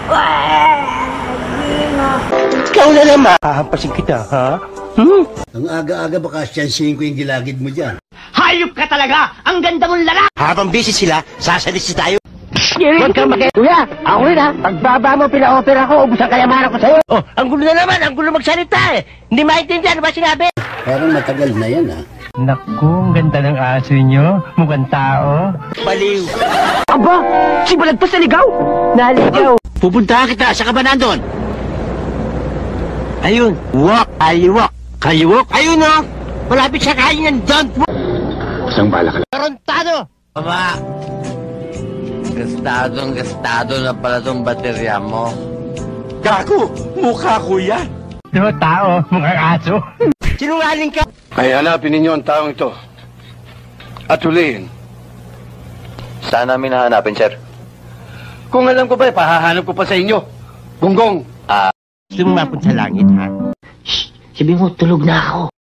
Ikaw na naman. Hahampasin kita, ha? Ang aga-aga baka siyansihin ko yung gilagid mo dyan. Hayop ka talaga! Ang ganda mong lala! Habang busy sila, sasalisi tayo. Huwag kang Kuya, ako rin ha. Pagbaba mo, pina-opera ko, ubus ang kayamanan ko sa'yo. Oh, ang gulo na naman. Ang gulo magsalita eh. Hindi maintindihan. Ano ba sinabi? Parang matagal na yan, ha? Naku, ang ganda ng aso nyo. Mukhang tao. Baliw. Aba, si Balagtas naligaw. Naligaw. Pupuntahan kita. Saan ka ba nandun? Ayun. Walk. Aliwak. Kaliwak. Ayun o. Malapit sa kain ng don't walk. Isang bala ka lang. Tarantado. Mama, gastado na pala tong baterya mo. Gago. Mukha ko yan. Diba tao? Mukhang aso. Sinungaling ka. Ay, hanapin ninyo ang taong ito. At hulihin. Saan namin hahanapin, sir? Kung alam ko ba, pahahanap ko pa sa inyo. Gonggong. Gusto mo mapunta sa langit, ha? Sabi mo, tulog na ako.